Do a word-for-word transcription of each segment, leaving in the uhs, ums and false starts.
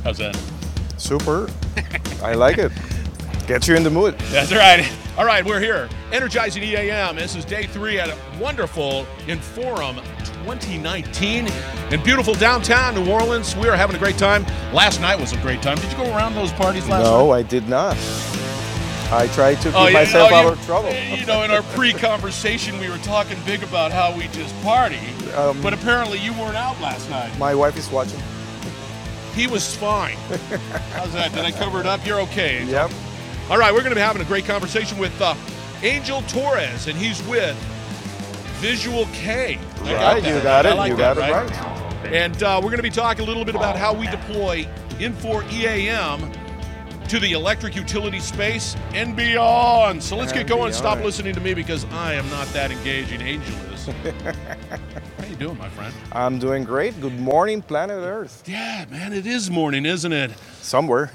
How's that? Super. I like it. Gets you in the mood. That's right. All right, we're here. Energizing E A M. This is day three at a wonderful Inforum twenty nineteen in beautiful downtown New Orleans. We are having a great time. Last night was a great time. Did you go around those parties last night? No, I did not. I tried to keep Oh, yeah, myself no, out you- of trouble. You know, in our pre-conversation, we were talking big about how we just party, Um, but apparently you weren't out last night. My wife is watching. He was fine. How's that? Did I cover it up? You're okay. Yep. All right, we're going to be having a great conversation with uh, Angel Torres, and he's with Visual K. I Right, that. you got I it. like You got that, it right? right. And uh, we're going to be talking a little bit about how we deploy Infor E A M to the electric utility space and beyond. So let's And get going. beyond. Stop listening to me because I am not that engaging. Angel is. How you doing, my friend? I'm doing great. Good morning, planet Earth. Yeah, man, it is morning, isn't it? Somewhere.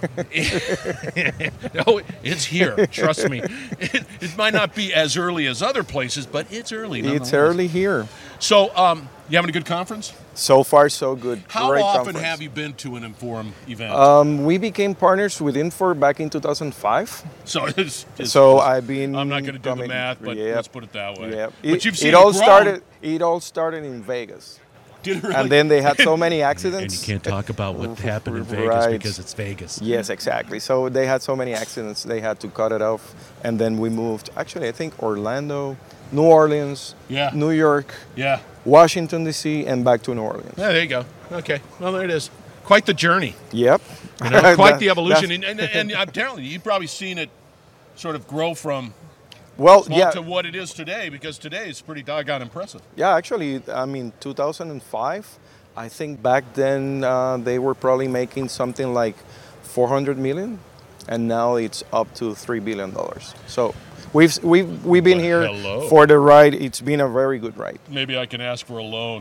Oh, it's here. Trust me. It, it might not be as early as other places, but it's early. It's nonetheless. early here. So, um, you having a good conference? So far, so good. How Great often conference. have you been to an Inforum event? Um, we became partners with Infor back in two thousand five. so, it's, it's, So I've been. I'm not going to do the coming- math, but Yep, let's put it that way. yep. But It, you've seen it it all grow. started. It all started in Vegas, Did it really? and then they had so many And accidents. you can't talk about what happened in Vegas Right. because it's Vegas. Yes, exactly. So they had so many accidents, they had to cut it off, and then we moved. Actually, I think Orlando, New Orleans, Yeah. New York, Yeah. Washington D C, and back to New Orleans. Yeah, there you go. Okay. Well, there it is. Quite the journey. Yep. You know, quite That- the evolution. that's- And, and, and I'm telling you, you've probably seen it sort of grow from Well, small yeah, to what it is today, because today is pretty doggone impressive. yeah. Actually, I mean, two thousand five. I think back then uh, they were probably making something like four hundred million, and now it's up to three billion dollars. So we've we've we've been Well, here hello. for the ride. It's been a very good ride. Maybe I can ask for a loan.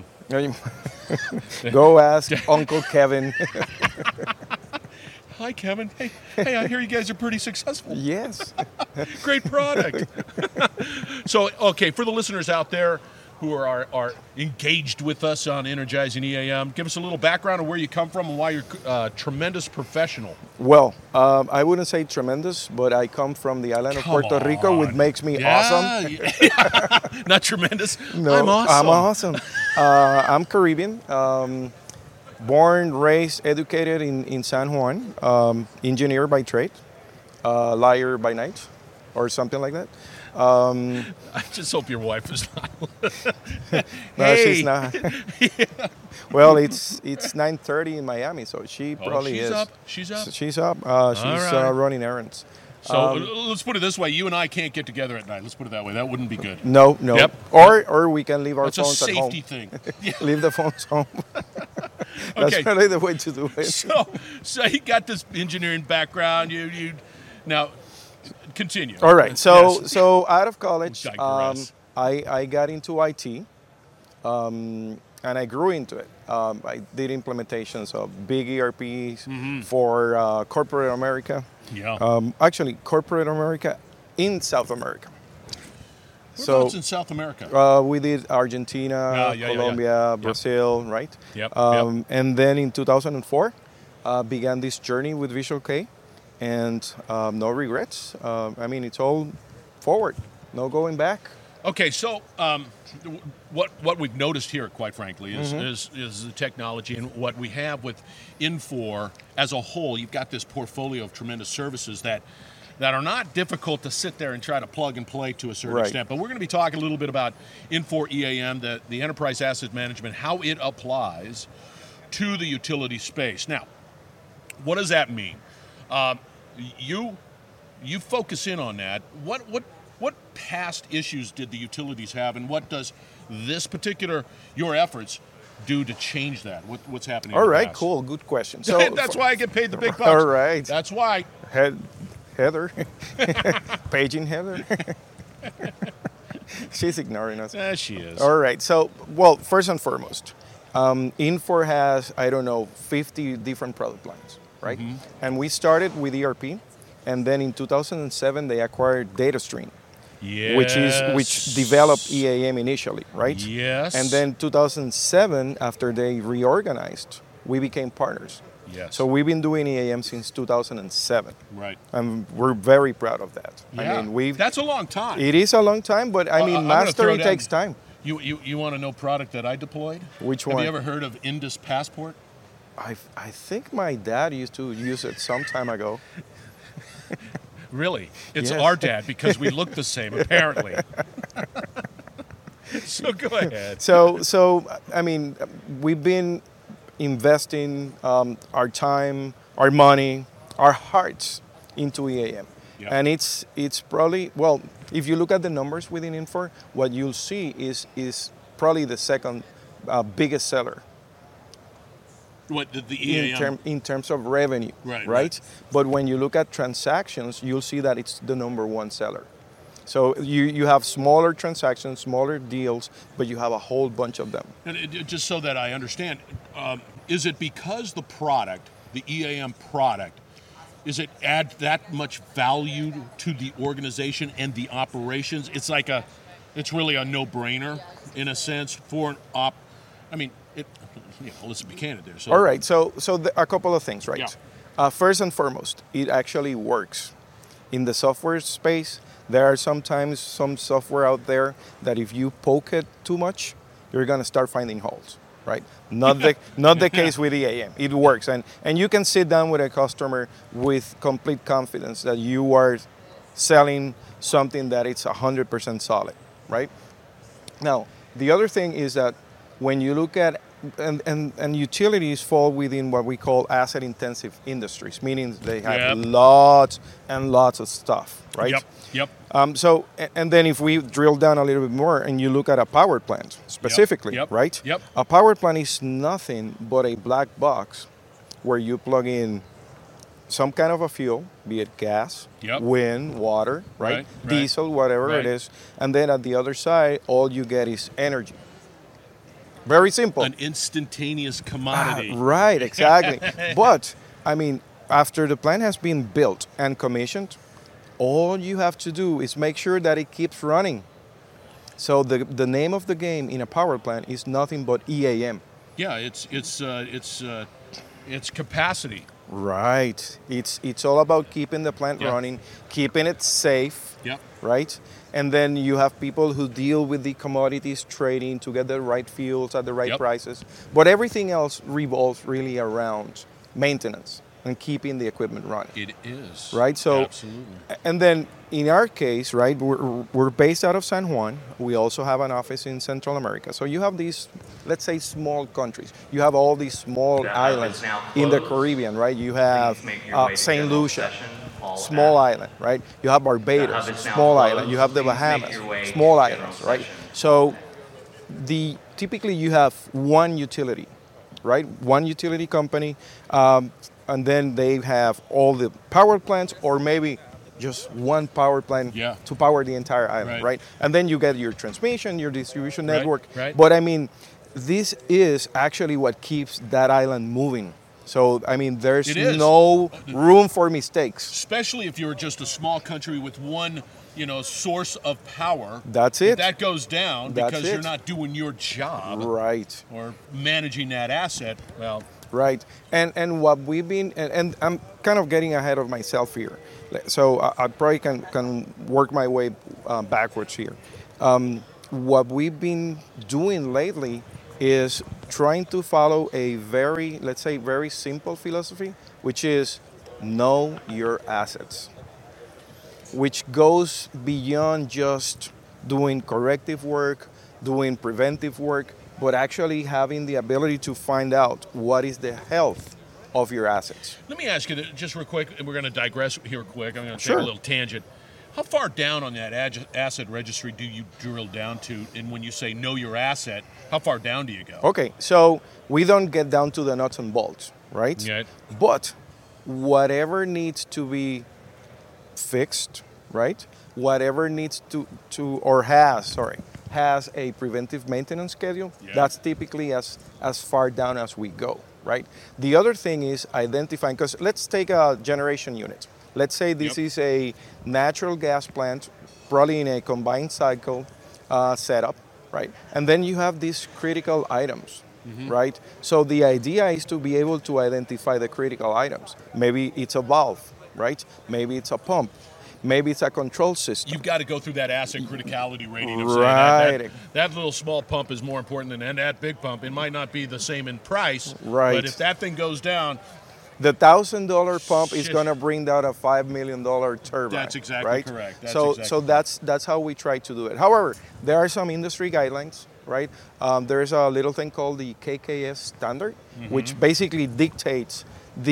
Go ask Uncle Kevin. Hi, Kevin. Hey, hey, I hear you guys are pretty successful. Yes. Great product. So, okay, for the listeners out there who are, are are engaged with us on Energizing E A M, give us a little background of where you come from and why you're a tremendous professional. Well, um, I wouldn't say tremendous, but I come from the island of Come Puerto Rico, which on. makes me awesome. Yeah. Not tremendous. No, I'm awesome. I'm awesome. uh, I'm Caribbean. Um, born, raised, educated in, in San Juan. Um, engineer by trade. Uh, liar by night, or something like that. Um, I just hope your wife is not. no, Hey. she's not. Well, it's it's nine thirty in Miami, so she Oh, probably she's is. up. She's up. She's up. Uh, she's right. uh, running errands. So Um, uh, let's put it this way: you and I can't get together at night. Let's put it that way. That wouldn't be good. No, no. Yep. Or or we can leave our That's a phones at home. safety thing. Leave the phones home. That's Okay. really the way to do it. So, so you got this engineering background. You, you, now, continue. All right. So Yes. so out of college, um, Digress. I I got into I T, um, and I grew into it. Um, I did implementations of big E R Ps for uh, corporate America. yeah. Um, actually, corporate America in South America. So Whereabouts in South America? uh, we did Argentina, Yeah, yeah, yeah, yeah. Colombia, Yep. Brazil, right? Yep, Um, yep. And then in two thousand four, uh, began this journey with Visual K, and um, no regrets. Um, I mean, it's all forward, no going back. Okay, so um, w- what what we've noticed here, quite frankly, is, Mm-hmm. is is the technology and what we have with Infor as a whole. You've got this portfolio of tremendous services that that are not difficult to sit there and try to plug and play to a certain Right. extent. But we're going to be talking a little bit about Infor E A M, the the enterprise asset management, how it applies to the utility space. Now, what does that mean? Um, you you focus in on that. What what what past issues did the utilities have, and what does this particular your efforts do to change that? What, what's happening? All in the right, past? cool, good question. So That's for- why I get paid the big bucks. All right. That's why. Head, Heather, paging Heather. She's ignoring us. There she is. All right. So, well, first and foremost, um, Infor has, I don't know, fifty different product lines, right? And we started with E R P, and then in two thousand seven they acquired DataStream, Yes. which is which developed E A M initially, right? Yes. And then two thousand seven, after they reorganized, we became partners. Yes. So we've been doing E A M since two thousand seven. Right. And we're very proud of that. Yeah. I mean, we've. That's a long time. It is a long time, but I Uh, mean, I'm gonna throw mastery down- takes time. You you, you want to know product that I deployed? Which Have one? you ever heard of Indus Passport? I, I think my dad used to use it some time ago. Really? It's Yes. our dad because we look the same, apparently. So go ahead. So, so I mean, we've been investing um, our time, our money, our hearts into E A M. Yeah. And it's it's probably, well, if you look at the numbers within Infor, what you'll see is is probably the second uh, biggest seller What the, the E A M? in, term, in terms of revenue, Right, right? right. But when you look at transactions, you'll see that it's the number one seller. So you, you have smaller transactions, smaller deals, but you have a whole bunch of them. And it, it- just so that I understand, um, is it because the product, the E A M product, is it add that much value to the organization and the operations? It's like a, it's really a no-brainer in a sense for an op. I mean, it. You know, let's be candid there. So, All right, so so the, a couple of things, right? Yeah. Uh, first and foremost, it actually works. In the software space, there are sometimes some software out there that if you poke it too much, you're gonna start finding holes, right? Not the not the case with E A M. It works, and and you can sit down with a customer with complete confidence that you are selling something that it's one hundred percent solid, right? Now, the other thing is that when you look at and, and, and utilities fall within what we call asset intensive industries, meaning they have Yep. lots and lots of stuff, right? Yep. Yep. Um, so, a- and then if we drill down a little bit more and you look at a power plant specifically, Yep. right? Yep. A power plant is nothing but a black box where you plug in some kind of a fuel, be it gas, Yep. wind, water, right? Right, right. Diesel, whatever Right. it is. And then at the other side, all you get is energy. Very simple. An instantaneous Ah, commodity. right, exactly. But, I mean, after the plant has been built and commissioned, all you have to do is make sure that it keeps running. So the, the name of the game in a power plant is nothing but E A M. Yeah, it's it's uh, it's uh, it's capacity. Right. It's it's all about keeping the plant Yeah. running, keeping it safe, Yep. right? And then you have people who deal with the commodities trading to get the right fuels at the right Yep. prices. But everything else revolves really around maintenance and keeping the equipment running. It is. Right, so- Absolutely. And then in our case, right, we're, we're based out of San Juan. We also have an office in Central America. So you have these, let's say, small countries. You have all these small The hub is islands now in the closed. Caribbean, right? You have Please make your uh, way to Saint general Lucia, session, all small that. island, right? You have Barbados, The hub is now small closed. island. You have the Please make Bahamas, your way small to general islands, right? session. So the typically you have one utility, right? One utility company, um, and then they have all the power plants, or maybe just one power plant Yeah. to power the entire island, Right. right. And then you get your transmission, your distribution Right, network. right. But I mean, this is actually what keeps that island moving. So I mean, there's It is. no room for mistakes. Especially if you're just a small country with one, you know, source of power. That's If it. that goes down That's because you're it. not doing your job Right. or managing that asset. Well, Right, and and what we've been, and, and I'm kind of getting ahead of myself here, so I, I probably can can work my way uh, backwards here. Um, what we've been doing lately is trying to follow a very, let's say, very simple philosophy, which is know your assets, which goes beyond just doing corrective work, doing preventive work, but actually having the ability to find out what is the health of your assets. let me ask you th- just real quick, and we're going to digress here quick. I'm going to Sure. take a little tangent. How far down on that ag- asset registry do you drill down to? And when you say know your asset, how far down do you go? Okay, so we don't get down to the nuts and bolts, right? Right. But whatever needs to be fixed, right? Whatever needs to, to or has, sorry, has a preventive maintenance schedule, Yeah. that's typically as, as far down as we go, right? The other thing is identifying, because let's take a generation unit. Let's say this Yep. is a natural gas plant, probably in a combined cycle uh, setup, right? And then you have these critical items right? So the idea is to be able to identify the critical items. Maybe it's a valve, right? Maybe it's a pump. Maybe it's a control system. You've got to go through that asset criticality rating of saying that, Right. that, that little small pump is more important than and that big pump. It might not be the same in price, Right. but if that thing goes down, The thousand dollar pump is Shit. going to bring down a five million dollar turbine. That's exactly right? correct. That's so, exactly so that's that's how we try to do it. However, there are some industry guidelines, right? Um, there's a little thing called the K K S standard, Mm-hmm. which basically dictates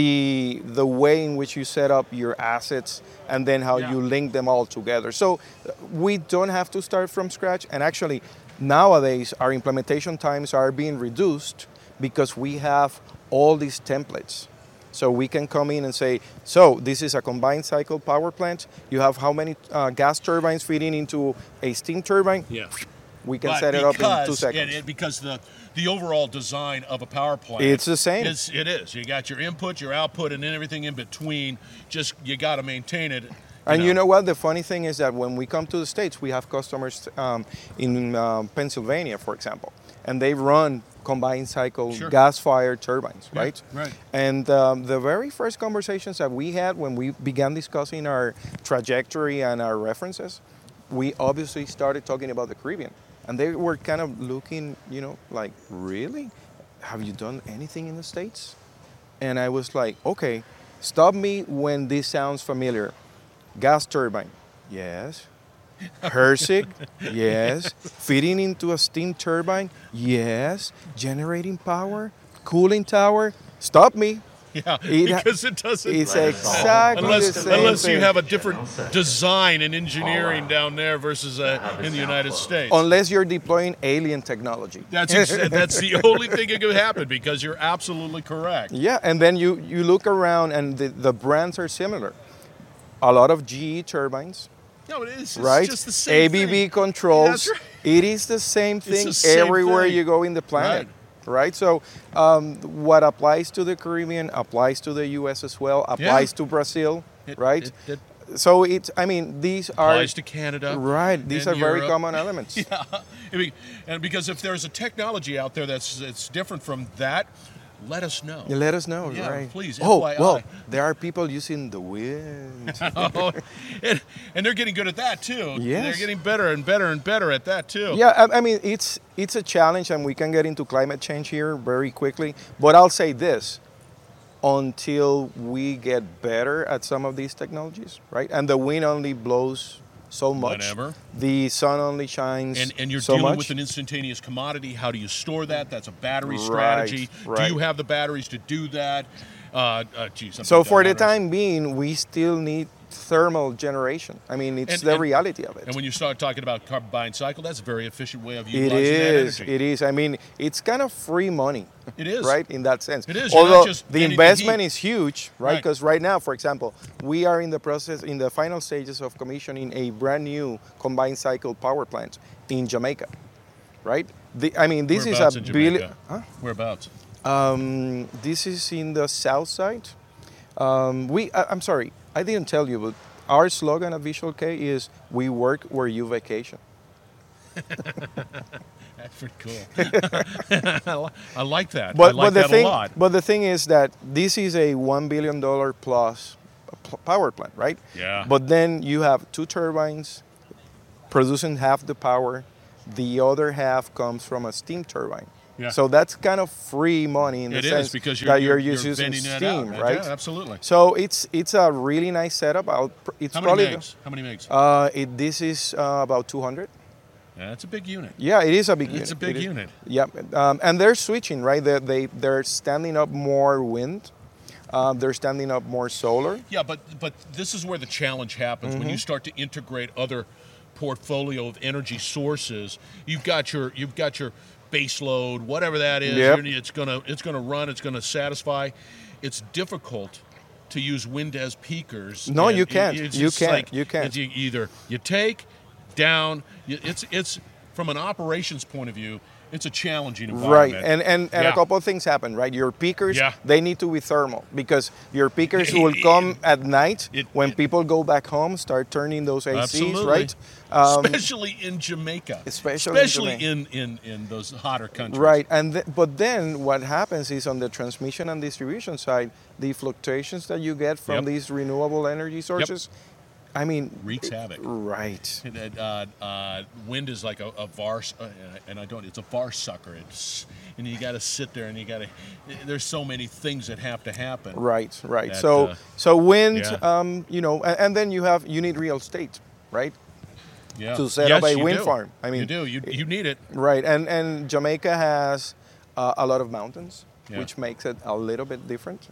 the the way in which you set up your assets and then how Yeah. you link them all together. So uh, we don't have to start from scratch. And actually, nowadays our implementation times are being reduced because we have all these templates. So we can come in and say, so this is a combined cycle power plant. You have how many uh, gas turbines feeding into a steam turbine? yeah. We can But set it up in because- two seconds. and it- because the the overall design of a power plant, It's the same. Is, it is. You got your input, your output, and then everything in between. Just you got to maintain it. And you know what? The funny thing is that when we come to the States, we have customers um, in um, Pennsylvania, for example, and they run combined cycle Sure. gas-fired turbines, Yeah, right? right. And um, the very first conversations that we had when we began discussing our trajectory and our references, we obviously started talking about the Caribbean. And they were kind of looking, you know, like, really? Have you done anything in the States? And I was like, okay, stop me when this sounds familiar. Gas turbine, yes. Hersig, yes. Feeding into a steam turbine, yes. Generating power, cooling tower, stop me. Yeah, It ha- because it doesn't. It's exactly unless the same unless you thing. have a different design and engineering down there versus uh, in the United States. Unless you're deploying alien technology. That's ex- that's the only thing that could happen because you're absolutely correct. Yeah, and then you, you look around and the, the brands are similar. A lot of G E turbines, No, it is it's right? just the same A B B thing. controls. That's right. It is the same It's thing the same everywhere thing. you go in the planet. Right. So um, what applies to the Caribbean applies to the U S as well, applies to Brazil, It- right? It, it So it's, I mean, these are, applies to Canada. right, these and are very Europe. common elements. Yeah, I mean, and because if there's a technology out there that's it's different from that, let us know. You let us know, Yeah, right? please, Oh, F Y I. well, there are people using the wind. Oh, and, and they're getting good at that too. Yes. They're getting better and better and better at that too. Yeah, I, I mean, it's it's a challenge, and we can get into climate change here very quickly. But I'll say this: until we get better at some of these technologies, right? And the wind only blows so much. Whenever. The sun only shines And, and you're so dealing much. with an instantaneous commodity. How do you store that? That's a battery Right, strategy. right. Do you have the batteries to do that? Uh, uh, geez, I'm So thinking for the batteries. time being, we still need thermal generation. I mean, it's And- the and- reality of it. And when you start talking about combined cycle, that's a very efficient way of It utilizing that is. energy. It is. I mean, it's kind of free money. It is. Right, in that sense. It is. You're not Although just the getting the investment heat. is huge, right? Right. Because right now, for example, we are in the process, in the final stages of commissioning a brand new combined cycle power plant in Jamaica, right? The, I mean, this is Whereabouts a in billion. Jamaica? Huh? Whereabouts? Um, this is in the south side. Um, we, I, I'm sorry, I didn't tell you, but our slogan at Visual K is "We work where you vacation." That's pretty cool. I li- I like that. But, I like but the that thing, a lot. but the thing is that this is a one billion dollar plus p- power plant, right? Yeah. But then you have two turbines producing half the power. The other half comes from a steam turbine. Yeah. So that's kind of free money in the It sense is because you're, that you're, you're, you're using vending that steam, out. right? Yeah, absolutely. So it's it's a really nice setup. I'll, pr- it's How probably many megs? How many megs? uh, it, this is uh, about two hundred. Yeah, that's a big unit. Yeah, it is a big unit. It's a big It is- unit. Yeah, um, and they're switching, right? They, they they're standing up more wind. Um, they're standing up more solar. Yeah, but but this is where the challenge happens when you Mm-hmm. start to integrate other portfolio of energy sources. You've got your you've got your base load, whatever that is. Yep. You're- It's gonna it's gonna run. It's gonna satisfy. It's difficult to use wind as peakers. No, and you it- can't. it's You just can't. like- You can't. it's e- either you take down. you- It's it's from an operations point of view. It's a challenging Right, environment. and and, and Yeah. a couple of things happen, right? Your peakers, Yeah. they need to be thermal because your peakers will come at night It- when it- people go back home, start turning those A Cs, Absolutely. right? Um, especially in Jamaica. especially in especially Jamaica. in, in, in those hotter countries. Right, and th- but then what happens is on the transmission and distribution side, the fluctuations that you get from Yep. these renewable energy sources, I mean, Wreaks havoc. right. And, uh, uh, wind is like a, a var, uh, and I don't. It's a var sucker. It's and you got to sit there, and you got to. There's so many things that have to happen. Right, right. That, so, uh, so wind, yeah. um, you know, and, and then you have you need real estate, right? Yeah. To set Yes, up a you wind do. farm. I mean, you do. You you need it. Right, and and Jamaica has uh, a lot of mountains, Yeah. which makes it a little bit different.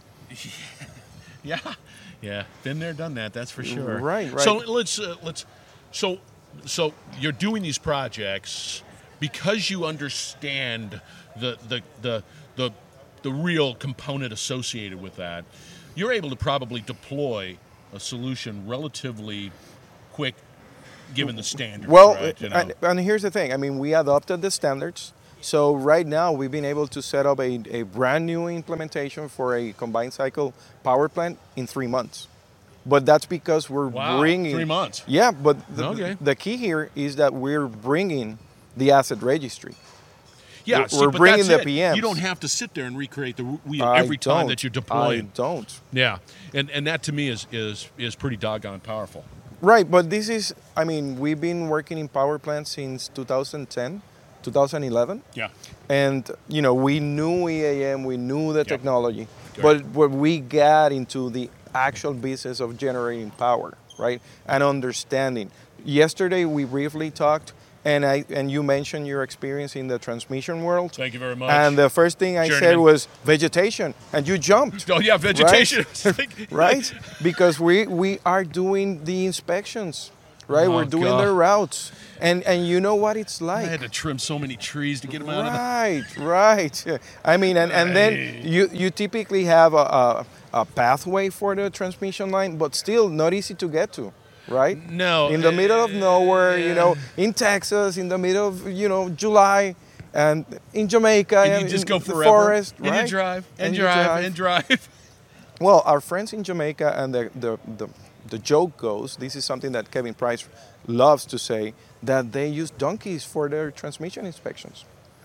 Yeah, yeah. Been there, done that. That's for sure. Right, right. So let's uh, let's so so you're doing these projects because you understand the the the the the real component associated with that. You're able to probably deploy a solution relatively quick, given the standards. Well, right, you know? and, and here's the thing. I mean, we adopted the standards. So right now, we've been able to set up a, a brand new implementation for a combined cycle power plant in three months. But that's because we're Wow, bringing three months. Yeah, but the, Okay. the key here is that we're bringing the asset registry. yeah, we're- see, we're but bringing that's the it. P Ms. You don't have to sit there and recreate the wheel I every time don't. that you're deploying. I don't. Yeah, and and that to me is is is pretty doggone powerful. Right, but this is, I mean, we've been working in power plants since two thousand ten, two thousand eleven. Yeah, And, you know, we knew E A M, we knew the Yep. technology, Right. but when we got into the actual business of generating power, right, and understanding. Yesterday, we briefly talked, and I and you mentioned your experience in the transmission world. thank you very much. And the first thing I said Journeyman. was vegetation, and you jumped. oh yeah, vegetation. Right? Because we, we are doing the inspections, right? Oh, We're doing God. the routes. And and you know what it's I like. had to trim so many trees to get them out of the. Right, right. I mean, and, and then Right. you, you typically have a, a, a pathway for the transmission line, but still not easy to get to, right? No, In the middle of uh, nowhere, you know, yeah. in Texas, in the middle of, you know, July, and in Jamaica, And you in just go the forever. forest, and right? you drive, and, And you drive, drive. and drive. Well, our friends in Jamaica, and the, the, the, the joke goes, this is something that Kevin Price loves to say, that they use donkeys for their transmission inspections.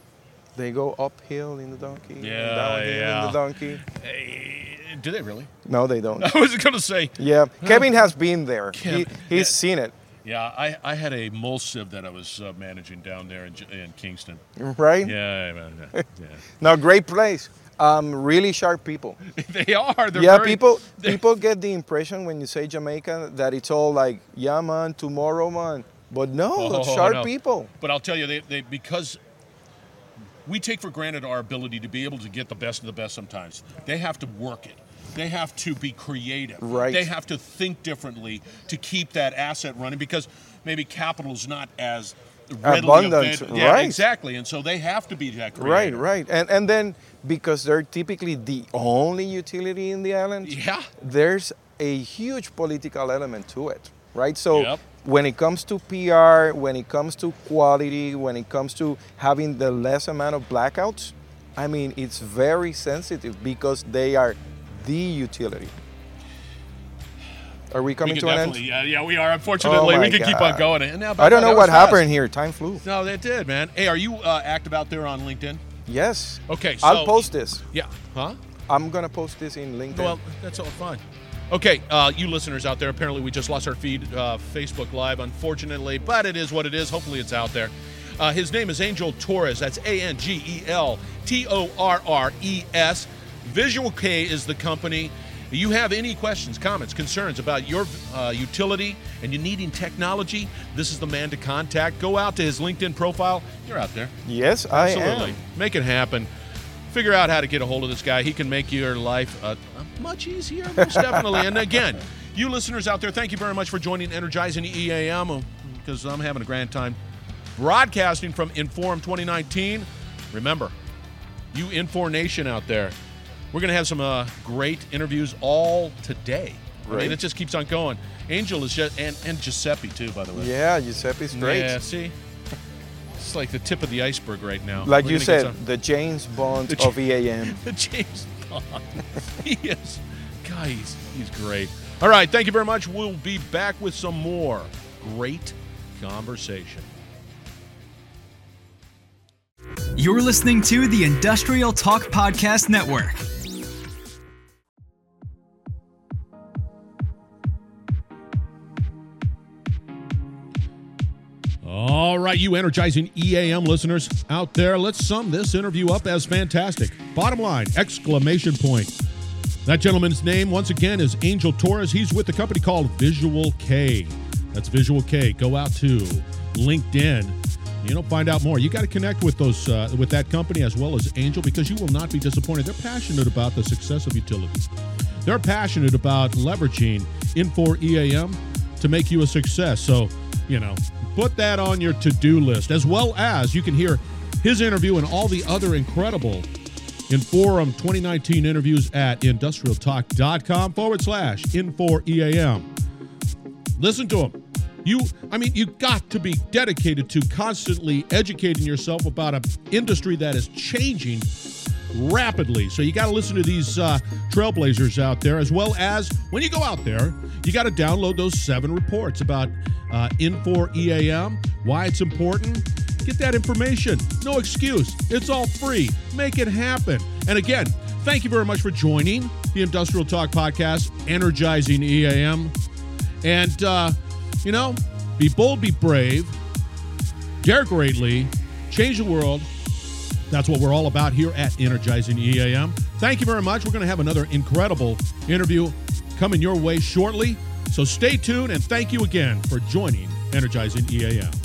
They go uphill in the donkey, and Yeah, downhill yeah. in the donkey. Hey, do they really? No, they don't. I was going to say. Yeah, Kevin has been there. Kev- he, he's yeah. seen it, Yeah, I, I had a mole sieve that I was uh, managing down there in, J- in Kingston. right? Yeah, yeah, yeah. yeah. Now, great place. Um, really sharp people. they are. They're yeah, very, people they- people get the impression when you say Jamaica that it's all like, yeah, man, tomorrow, man. But no, Oh, sharp no. people. But I'll tell you, they, they because we take for granted our ability to be able to get the best of the best sometimes. They have to work it. They have to be creative. Right. They have to think differently to keep that asset running because maybe capital is not as readily Abundant, available. Yeah, right. exactly. And so they have to be that Right, creative. right. And and then because they're typically the only utility in the island, Yeah. there's a huge political element to it, right? So Yep. when it comes to P R, when it comes to quality, when it comes to having the less amount of blackouts, I mean, it's very sensitive because they are the utility. Are we coming we to can an end? definitely, yeah, yeah, we are. Unfortunately, Oh we my can keep on God. going. And now, I don't that know was what fast. happened here. Time flew. No, they did, man. Hey, are you uh, active out there on LinkedIn? Yes. Okay, so I'll post this. Yeah. Huh? I'm going to post this in LinkedIn. Well, that's all fine. Okay, uh, you listeners out there, apparently we just lost our feed, uh, Facebook Live, unfortunately, but it is what it is. Hopefully it's out there. Uh, his name is Angel Torres. That's A N G E L T O R R E S. Visual K is the company. You have any questions, comments, concerns about your uh, utility and you needing technology, this is the man to contact. Go out to his LinkedIn profile. You're out there. yes, I Absolutely. am. Make it happen. Figure out how to get a hold of this guy. He can make your life uh, much easier, most definitely. And again, you listeners out there, thank you very much for joining Energizing E A M because I'm having a grand time broadcasting from Inform twenty nineteen. Remember, you Infor Nation out there, we're going to have some uh, great interviews all today. I mean, Great. it just keeps on going. Angel is just, and, and Giuseppe too, by the way. Yeah, Giuseppe's great. Yeah, see? It's like the tip of the iceberg right now. Like We're you gonna get said, some- the James Bond The of E A M. the James Bond. He is. God, he's, he's great. All right, thank you very much. We'll be back with some more great conversation. You're listening to the Industrial Talk Podcast Network. All right, you energizing E A M listeners out there, let's sum this interview up as fantastic. Bottom line, exclamation point. That gentleman's name, once again, is Angel Torres. He's with a company called Visual K. That's Visual K. Go out to LinkedIn. You know, find out more. You got to connect with those uh, with that company as well as Angel, because you will not be disappointed. They're passionate about the success of utilities. They're passionate about leveraging Infor E A M to make you a success. So, you know, put that on your to-do list, as well as you can hear his interview and all the other incredible Inforum twenty nineteen interviews at industrialtalk.com forward slash Infor E A M. Listen to him. You, I mean, you got to be dedicated to constantly educating yourself about an industry that is changing rapidly. So you got to listen to these uh, trailblazers out there, as well as when you go out there, you got to download those seven reports about uh, Infor E A M, why it's important. Get that information. No excuse. It's all free. Make it happen. And again, thank you very much for joining the Industrial Talk Podcast, Energizing E A M. And, uh, you know, be bold, be brave, dare greatly, change the world. That's what we're all about here at Energizing E A M. Thank you very much. We're going to have another incredible interview coming your way shortly. So stay tuned, and thank you again for joining Energizing E A M.